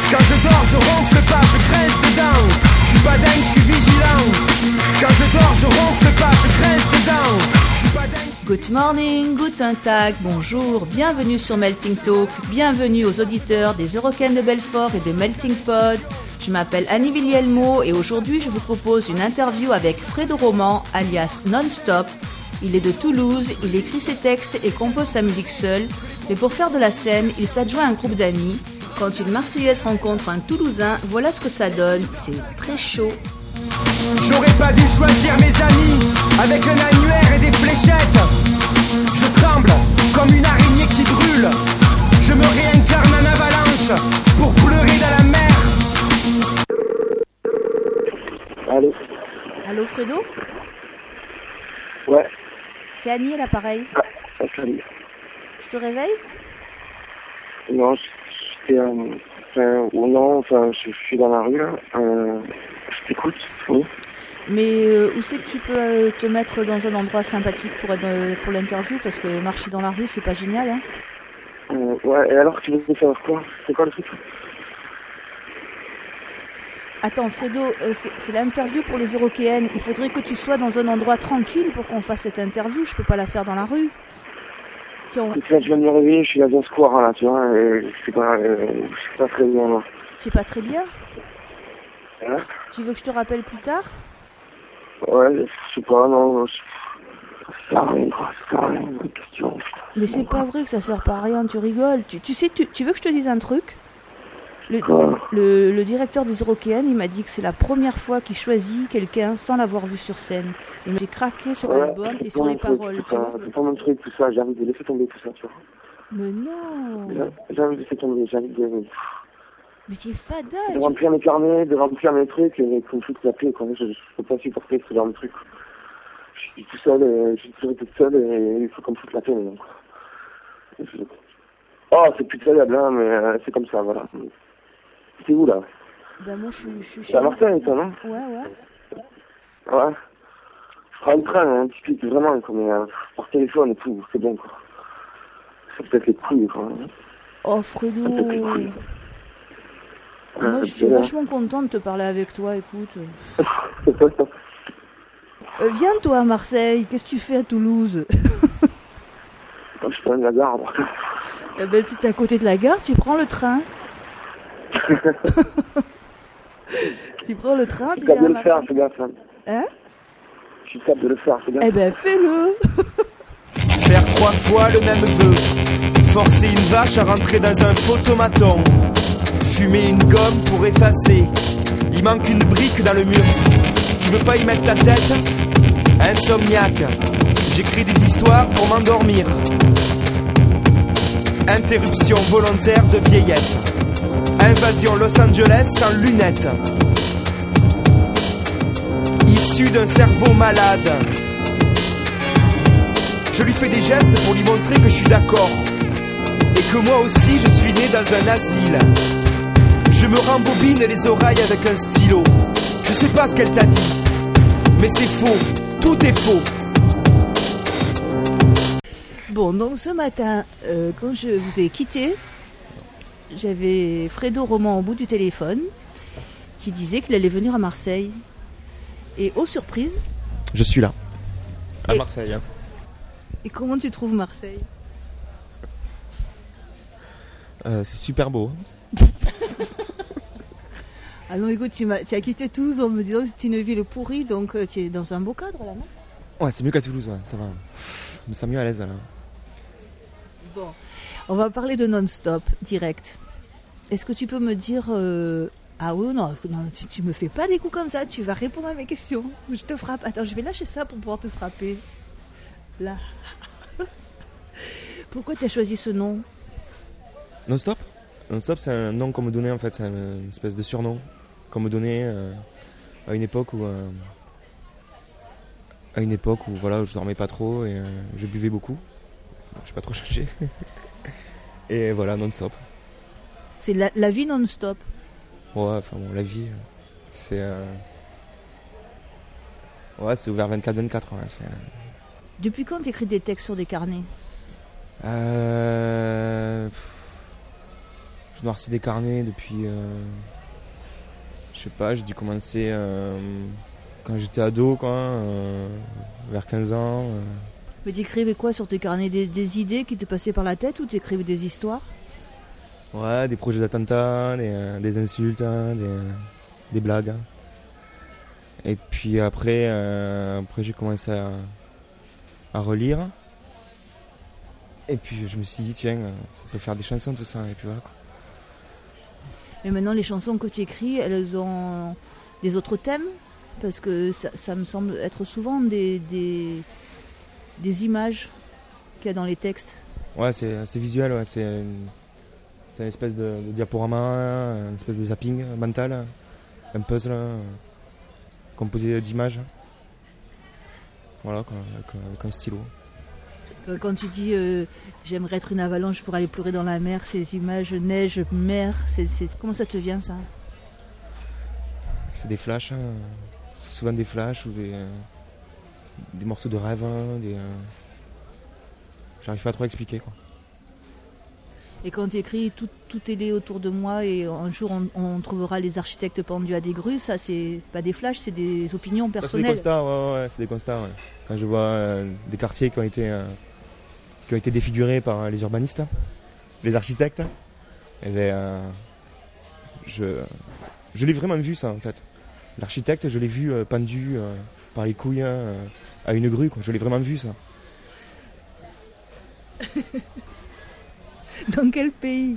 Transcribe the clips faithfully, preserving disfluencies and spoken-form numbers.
Quand je dors, je ronfle pas, je grince dedans. Je suis pas dingue, je suis vigilant. Quand je dors, je ronfle pas, je grince dedans. Je suis pas dingue. Good morning, guten tag, bonjour, bienvenue sur Melting Talk, bienvenue aux auditeurs des Eurockéennes de Belfort et de Melting Pod. Je m'appelle Annie Villielmo et aujourd'hui je vous propose une interview avec Fredo Roman, alias Non-Stop. Il est de Toulouse, il écrit ses textes et compose sa musique seul, mais pour faire de la scène, il s'adjoint à un groupe d'amis. Quand une Marseillaise rencontre un Toulousain, voilà ce que ça donne, c'est très chaud. J'aurais pas dû choisir mes amis avec un annuaire et des fléchettes. Je tremble comme une araignée qui brûle. Je me réincarne en avalanche pour pleurer dans la mer. Allô. Allô Fredo ? Ouais. C'est Annie à l'appareil. Ah, salut. Je te réveille ? Non, j'étais... Euh, enfin, ou non, enfin, je, je suis dans la rue, là. Euh, je t'écoute, oui. Mais euh, où c'est que tu peux euh, te mettre dans un endroit sympathique pour, être, euh, pour l'interview ? Parce que marcher dans la rue, c'est pas génial, hein ? Euh, ouais, et alors, tu veux faire quoi ? C'est quoi le truc ? Attends, Fredo, euh, c'est, c'est l'interview pour les Eurockéennes. Il faudrait que tu sois dans un endroit tranquille pour qu'on fasse cette interview. Je peux pas la faire dans la rue. Tiens, on... Tu vois, je viens de me réveiller, je suis dans un square, là, tu vois, et c'est pas, euh, c'est pas très bien, là. C'est pas très bien ? Hein ? Tu veux que je te rappelle plus tard ? Ouais, je sais pas, non, je... ça sert à rien, quoi, ça sert à rien, la question. Mais c'est pas vrai que ça sert pas à rien, tu rigoles. Tu, tu sais, tu, tu veux que je te dise un truc ? Le, le, le directeur des Eurockéennes, il m'a dit que c'est la première fois qu'il choisit quelqu'un sans l'avoir vu sur scène. Et j'ai craqué sur ouais, l'album et sur les truc, paroles. C'est pas, c'est pas mon truc, tout ça, j'ai envie de laisser tomber tout ça, tu vois. Mais non. J'ai, j'ai envie de laisser tomber, j'ai envie de... Mais tu es fada. De tu... remplir mes carnets, de remplir mes trucs, et qu'on me foute la paix, quoi. Je, je peux pas supporter ce genre de truc. Je suis tout seul, et je suis toujours toute seule, et il faut qu'on me foute la paix, maintenant, quoi. Je... Oh, c'est plus terrible, hein, mais euh, c'est comme ça, voilà. C'est où, là ? Ben moi, je suis... Je suis c'est à Marseille, toi, non ? Ouais, ouais. Ouais. Je prends le train, hein, typique, vraiment, quoi, mais euh, par téléphone et tout, c'est bon, quoi. C'est peut-être les couilles, quoi. Oh, Fredo. C'est peut-être les couilles. Moi, euh, je suis vachement content de te parler avec toi, écoute. euh, viens, toi, à Marseille. Qu'est-ce que tu fais à Toulouse ? Je suis pas de la gare, moi. Eh ben, si t'es à côté de la gare, tu prends le train. Tu prends le train, tu viens à viens de le faire, c'est bien ça. Hein ? Je suis capable de le faire, c'est bien. Eh ben, fais-le. Faire trois fois le même vœu. Forcer une vache à rentrer dans un photomaton. Fumer une gomme pour effacer. Il manque une brique dans le mur. Tu veux pas y mettre ta tête ? Insomniaque. J'écris des histoires pour m'endormir. Interruption volontaire de vieillesse. Invasion Los Angeles sans lunettes. Issu d'un cerveau malade. Je lui fais des gestes pour lui montrer que je suis d'accord. Et que moi aussi je suis né dans un asile. Je me rembobine les oreilles avec un stylo. Je sais pas ce qu'elle t'a dit. Mais c'est faux. Tout est faux. Bon, donc ce matin, euh, quand je vous ai quitté, j'avais Fredo Roman au bout du téléphone qui disait qu'il allait venir à Marseille. Et aux surprises... Je suis là, à et, Marseille. Hein. Et comment tu trouves Marseille ? euh, C'est super beau. Ah non, écoute, tu, m'as, tu as quitté Toulouse en me disant que c'était une ville pourrie, donc euh, tu es dans un beau cadre là, non ? Ouais, c'est mieux qu'à Toulouse, ouais, ça va. Je me sens mieux à l'aise là. Bon, on va parler de Non-Stop, direct. Est-ce que tu peux me dire... Euh... Ah oui ou non, non tu, tu me fais pas des coups comme ça, tu vas répondre à mes questions. Je te frappe. Attends, je vais lâcher ça pour pouvoir te frapper. Là. Pourquoi tu as choisi ce nom ? Non-Stop ? Non-Stop, c'est un nom qu'on me donnait en fait, c'est une espèce de surnom qu'on me donnait euh, à une époque où... Euh, à une époque où voilà, je dormais pas trop et euh, je buvais beaucoup. Je n'ai pas trop changé. Et voilà, non-stop. C'est la, la vie non-stop. Ouais, enfin bon, la vie, c'est... Euh... Ouais, c'est ouvert vingt-quatre vingt-quatre. Ouais, c'est... Depuis quand tu écris des textes sur des carnets ? euh... je noircis des carnets depuis... Euh, je sais pas, j'ai dû commencer euh, quand j'étais ado, quoi, euh, vers quinze ans. Euh. Mais tu écrivais quoi sur tes carnets, des, des idées qui te passaient par la tête ou tu écrivais des histoires? Ouais, des projets d'attentats, des, euh, des insultes, hein, des, euh, des blagues. Et puis après, euh, après j'ai commencé à, à relire. Et puis je me suis dit, tiens, ça peut faire des chansons, tout ça. Et puis voilà, quoi. Mais maintenant, les chansons que tu écris, elles ont des autres thèmes? Parce que ça, ça me semble être souvent des, des, des images qu'il y a dans les textes. Ouais, c'est assez visuel, ouais. C'est une, c'est une espèce de, de diaporama, une espèce de zapping mental, un puzzle composé d'images. Voilà, quoi, avec, avec un stylo. Quand tu dis euh, j'aimerais être une avalanche pour aller pleurer dans la mer, ces images neige, mer, c'est, c'est... comment ça te vient ça? C'est des flashs, hein. C'est souvent des flashs ou des, euh, des morceaux de rêve, hein, des, euh... j'arrive pas à trop à expliquer, quoi. Et quand tu écris tout, tout est laid autour de moi et un jour on, on trouvera les architectes pendus à des grues, ça c'est pas des flashs, c'est des opinions personnelles. Ça, c'est des constats, ouais, ouais, c'est des constats. Ouais. Quand je vois euh, des quartiers qui ont été euh, qui ont été défigurés par les urbanistes, les architectes, et bien, euh, je je l'ai vraiment vu ça en fait. L'architecte, je l'ai vu euh, pendu euh, par les couilles euh, à une grue, quoi. Je l'ai vraiment vu ça. Dans quel pays?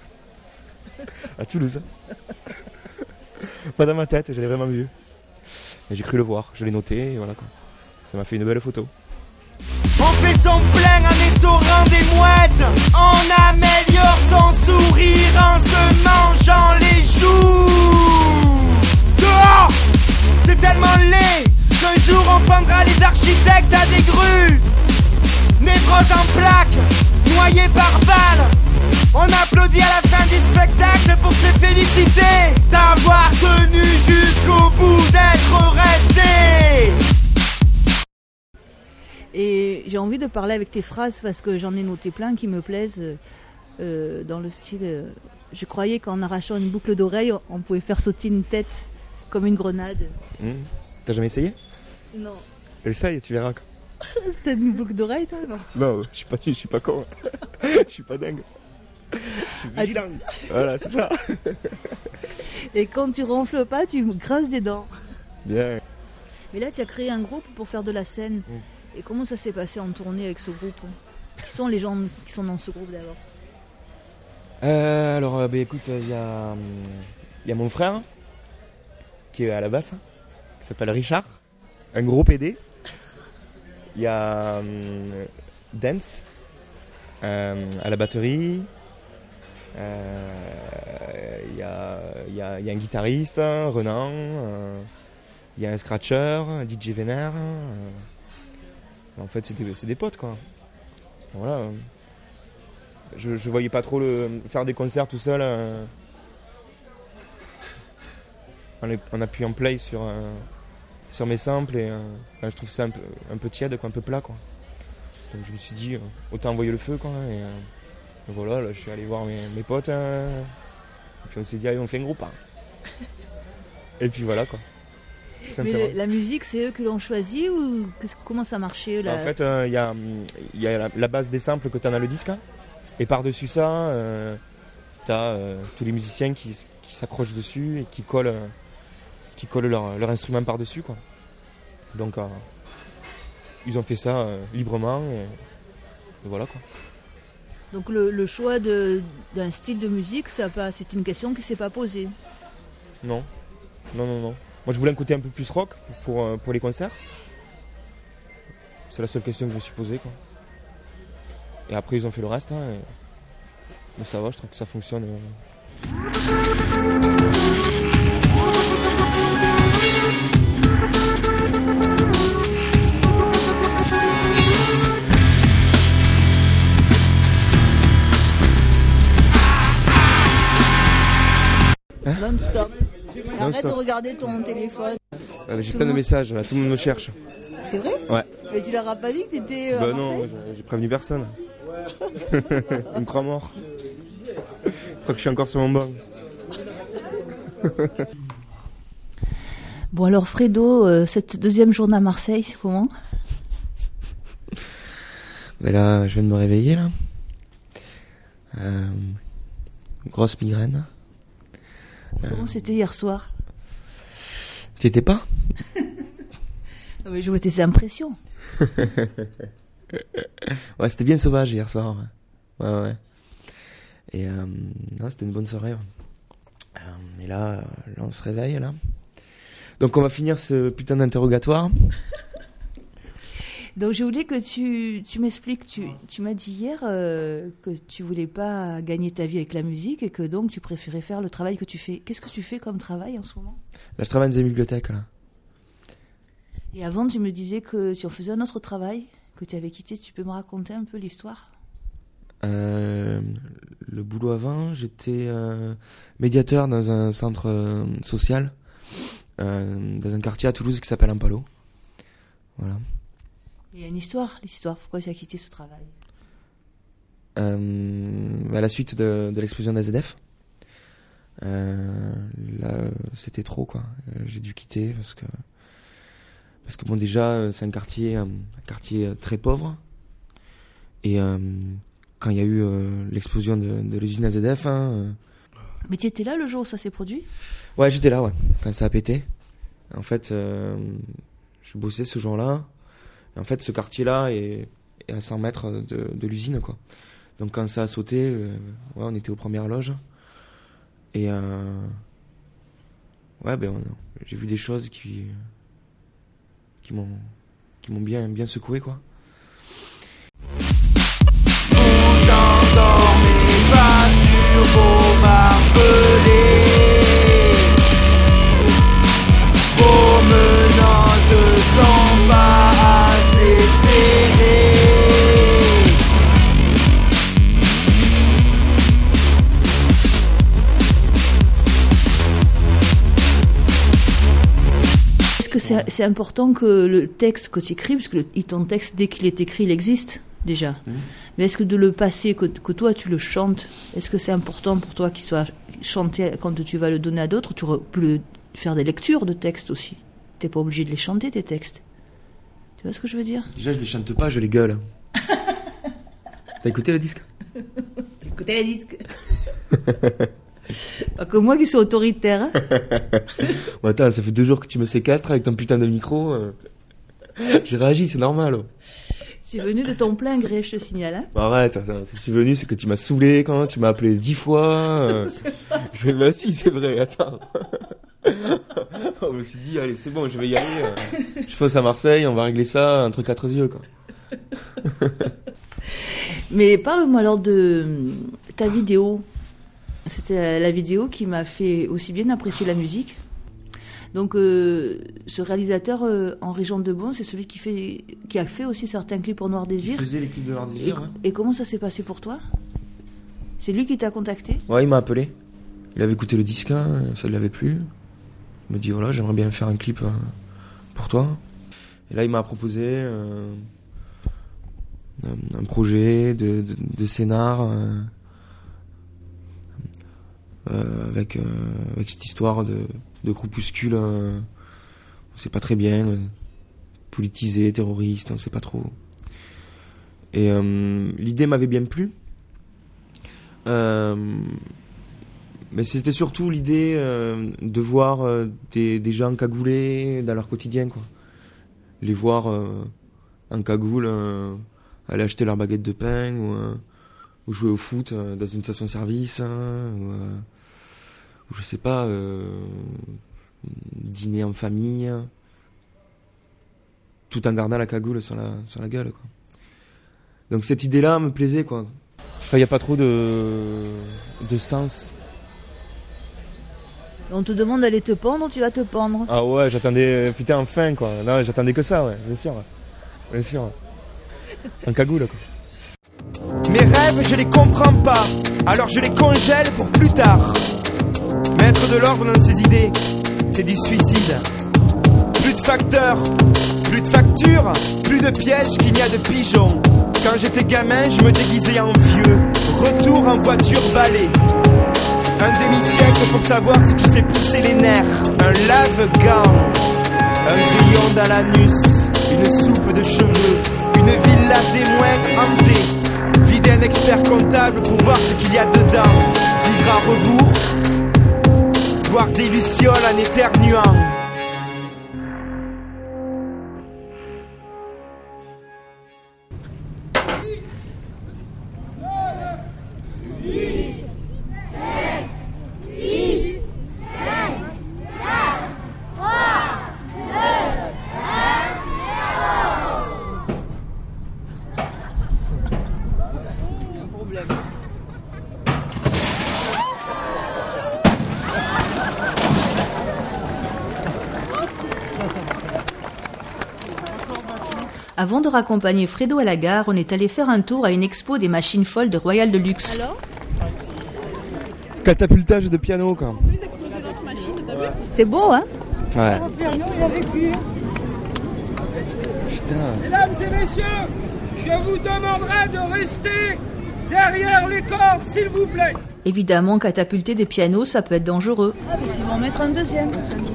À Toulouse. Pas dans ma tête, je l'ai vraiment vu. Et j'ai cru le voir, je l'ai noté et voilà, quoi. Ça m'a fait une belle photo. On fait son plein en essorant des mouettes. On améliore son sourire en se mangeant les joues. Dehors, c'est tellement laid qu'un jour on pendra les architectes à des grues. Névrose en plaques, noyés par balles. On applaudit à la fin du spectacle pour se féliciter d'avoir tenu jusqu'au bout, d'être resté. Et j'ai envie de parler avec tes phrases parce que j'en ai noté plein qui me plaisent euh, dans le style euh, je croyais qu'en arrachant une boucle d'oreille on pouvait faire sauter une tête comme une grenade. Mmh. T'as jamais essayé? Non. Essaye, tu verras. C'était une boucle d'oreille, toi, non? Non, je suis pas, je suis pas con. Je suis pas dingue. Je suis vigilant. Ah, tu... Voilà, c'est ça. Et quand tu ronfles pas, tu grinces des dents. Bien. Mais là, tu as créé un groupe pour faire de la scène. Mmh. Et comment ça s'est passé en tournée avec ce groupe? Qui sont les gens qui sont dans ce groupe d'abord? euh, Alors, euh, bah, écoute, il y a, y a mon frère qui est à la basse, qui s'appelle Richard, un gros P D. Il y a euh, Dance euh, à la batterie. Il euh, y, y, y a un guitariste, Renan. Il euh, y a un scratcher, un D J Vénère. Euh, en fait, c'est des, c'est des potes, quoi. Voilà. Je, je voyais pas trop le, faire des concerts tout seul euh, en, en appuyant play sur. Euh, sur mes samples et euh, je trouve ça un peu, un peu tiède, quoi, un peu plat, quoi. Donc je me suis dit euh, autant envoyer le feu, quoi, et, euh, et voilà, là, je suis allé voir mes, mes potes hein, et puis on s'est dit allez on fait un groupe hein. Et puis voilà, quoi. Mais le, la musique c'est eux qui l'ont choisi ou comment ça marchait là? En fait il euh, y a, y a la, la base des samples que tu as dans le disque hein, et par dessus ça euh, tu as euh, tous les musiciens qui, qui s'accrochent dessus et qui collent euh, qui collent leur, leur instrument par-dessus, quoi. Donc euh, ils ont fait ça euh, librement et, et voilà, quoi. Donc le, le choix de, d'un style de musique, ça pas, c'est une question qui ne s'est pas posée? Non, non, non, non. Moi je voulais un côté un peu plus rock pour, pour, pour les concerts. C'est la seule question que je me suis posée, quoi. Et après ils ont fait le reste hein, et... mais ça va, je trouve que ça fonctionne. Euh... Hein? Non-stop. Non Arrête stop. de regarder ton téléphone. Ah, j'ai Tout plein le de monde... messages, là, tout le monde me cherche. C'est vrai? Ouais. Mais tu leur as pas dit que t'étais. Euh, bah non, j'ai, j'ai prévenu personne. Il me croit mort. Tant que je suis encore sur mon banc. Bon alors Fredo, euh, cette deuxième journée à Marseille, c'est comment? Mais là, je viens de me réveiller là. Euh, grosse migraine. Comment euh... c'était hier soir? Tu étais pas? Non mais je vois tes impressions. Ouais, c'était bien sauvage hier soir. Ouais, ouais. ouais. Et euh, non, c'était une bonne soirée. Euh, et là, là, on se réveille là. Donc on va finir ce putain d'interrogatoire. Donc je voulais que tu, tu m'expliques, tu, tu m'as dit hier euh, que tu voulais pas gagner ta vie avec la musique et que donc tu préférais faire le travail que tu fais. Qu'est-ce que tu fais comme travail en ce moment? Là, je travaille dans une bibliothèque là. Et avant, tu me disais que tu en faisais un autre travail, que tu avais quitté. Tu peux me raconter un peu l'histoire? euh, Le boulot avant, j'étais euh, médiateur dans un centre euh, social, euh, dans un quartier à Toulouse qui s'appelle Ampalo. Voilà. Il y a une histoire, l'histoire. Pourquoi tu as quitté ce travail? euh, À la suite de, de l'explosion d'A Z F. Euh, là, c'était trop, quoi. J'ai dû quitter parce que... Parce que bon, déjà, c'est un quartier, un quartier très pauvre. Et euh, quand il y a eu euh, l'explosion de, de l'usine A Z F... Hein, euh... Mais tu étais là le jour où ça s'est produit? Ouais, j'étais là, ouais, quand ça a pété. En fait, euh, je bossais ce jour-là. Et en fait, ce quartier-là est, est à cent mètres de, de l'usine, quoi. Donc quand ça a sauté, euh, ouais, on était aux premières loges. Et euh, ouais, ben, on, j'ai vu des choses qui... qui m'ont qui m'ont bien bien secoué, quoi. Vous endormez pas sur vos barbelés, vos menottes sont pas assez serrées. Que c'est, c'est important que le texte que tu écris, parce que le, ton texte, dès qu'il est écrit, il existe déjà. Mmh. Mais est-ce que de le passer, que, que toi tu le chantes, est-ce que c'est important pour toi qu'il soit chanté quand tu vas le donner à d'autres? Tu peux le, faire des lectures de textes aussi. T'es pas obligé de les chanter, tes textes. Tu vois ce que je veux dire? Déjà, je les chante pas, je les gueule. T'as écouté le disque? T'as écouté le disque? Pas que moi qui suis autoritaire. Hein. Bon, attends, ça fait deux jours que tu me séquestres avec ton putain de micro. Euh... J'ai réagi, c'est normal. C'est venu de ton plein gré, je te signale. Hein. Arrête, attends, si je suis venu, c'est que tu m'as saoulé quand tu m'as appelé dix fois. Euh... je vais, bah si, c'est vrai, attends. Je me suis dit, allez, c'est bon, je vais y aller. Euh... Je passe à Marseille, on va régler ça, un truc à trois yeux, quoi. Mais parle-moi alors de ta vidéo. C'était la vidéo qui m'a fait aussi bien apprécier la musique. Donc, euh, ce réalisateur, euh, Henri Jean Debon, c'est celui qui, fait, qui a fait aussi certains clips pour Noir Désir. Il faisait les clips de Noir Désir, et, ouais. Et comment ça s'est passé pour toi? C'est lui qui t'a contacté? Ouais, il m'a appelé. Il avait écouté le disque, hein, ça ne l'avait plu. Il me dit, voilà, j'aimerais bien faire un clip euh, pour toi. Et là, il m'a proposé euh, un, un projet de, de, de scénar... Euh, Euh, avec, euh, avec cette histoire de, de groupuscule, euh, on sait pas très bien, euh, politisé, terroriste, on sait pas trop. Et euh, l'idée m'avait bien plu, euh, mais c'était surtout l'idée euh, de voir euh, des, des gens cagoulés dans leur quotidien, quoi. Les voir euh, en cagoule euh, aller acheter leur baguette de pain ou, euh, ou jouer au foot euh, dans une station-service, hein, ou, euh, ou je sais pas, euh, dîner en famille, tout en gardant la cagoule sur la, sur la gueule, quoi. Donc cette idée-là me plaisait, quoi. Enfin, il n'y a pas trop de, de sens. On te demande d'aller te pendre, tu vas te pendre. Ah ouais, j'attendais, putain, enfin, quoi. Non, j'attendais que ça, ouais, bien sûr. Bien sûr. En cagoule, quoi. Mes rêves, je les comprends pas, alors je les congèle pour plus tard. Mettre de l'ordre dans ses idées, c'est du suicide. Plus de facteurs, plus de factures, plus de pièges qu'il n'y a de pigeons. Quand j'étais gamin, je me déguisais en vieux. Retour en voiture balai. Un demi-siècle pour savoir ce qui fait pousser les nerfs. Un lave-gant, un grillon dans l'anus, une soupe de cheveux, une villa témoin hantée. Vider un expert comptable pour voir ce qu'il y a dedans. Vivre à rebours, voir des lucioles en éternuant. Avant de raccompagner Fredo à la gare, on est allé faire un tour à une expo des machines folles de Royal Deluxe. Alors ? Catapultage de piano, quoi. C'est beau, hein ? Ouais. Le piano, il a vécu. Putain. Mesdames et messieurs, je vous demanderai de rester derrière les cordes, s'il vous plaît. Évidemment, catapulter des pianos, ça peut être dangereux. Ah, mais s'ils vont en mettre un deuxième.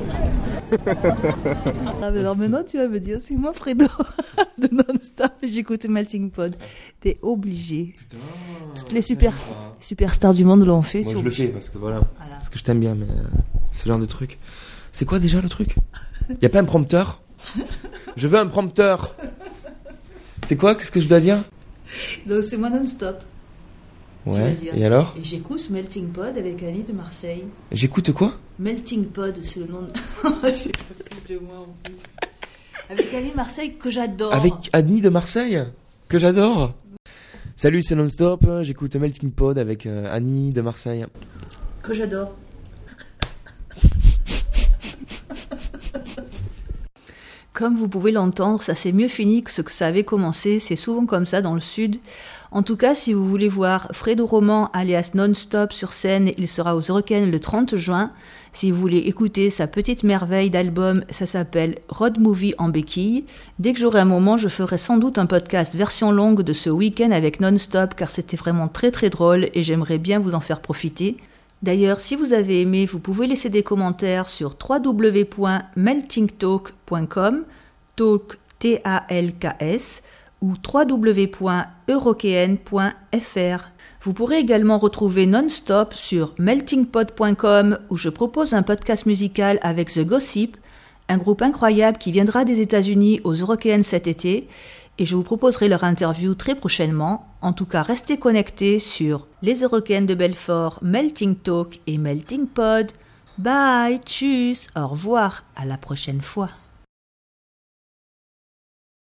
Ah, mais alors maintenant, tu vas me dire, c'est moi, Fredo, de non-stop, et j'écoute Melting Pod. T'es obligé. Putain. Toutes les super, superstars du monde l'ont fait. Moi, c'est je le obligé. fais parce que voilà. Voilà. Parce que je t'aime bien, mais euh, ce genre de truc. C'est quoi déjà le truc? Y a pas un prompteur? Je veux un prompteur. C'est quoi? Qu'est-ce que je dois dire? Donc, c'est moi non-stop. tu vas Ouais. dire. Et alors? Et j'écoute Melting Pod avec Annie de Marseille. J'écoute quoi? Melting Pod, c'est le nom de... J'ai pas plus de moi en plus. Avec Annie de Marseille, que j'adore. Avec Annie de Marseille, que j'adore. Salut, c'est Non-Stop. J'écoute Melting Pod avec euh, Annie de Marseille. Que j'adore. Comme vous pouvez l'entendre, ça s'est mieux fini que ce que ça avait commencé. C'est souvent comme ça dans le sud. En tout cas, si vous voulez voir Fredo Roman alias Non-Stop sur scène, il sera aux Eurocaines le trente juin. Si vous voulez écouter sa petite merveille d'album, ça s'appelle Road Movie en béquille. Dès que j'aurai un moment, je ferai sans doute un podcast version longue de ce week-end avec Non-Stop, car c'était vraiment très très drôle et j'aimerais bien vous en faire profiter. D'ailleurs, si vous avez aimé, vous pouvez laisser des commentaires sur w w w point melting talk point com, talk T A L K S, ou w w w point eurokéenne point f r. Vous pourrez également retrouver Non-Stop sur melting pod point com, où je propose un podcast musical avec The Gossip, un groupe incroyable qui viendra des États-Unis aux Eurocaines cet été, et je vous proposerai leur interview très prochainement. En tout cas, restez connectés sur les Eurocaines de Belfort, Melting Talk et Melting Pod. Bye, tchuss, au revoir, à la prochaine fois.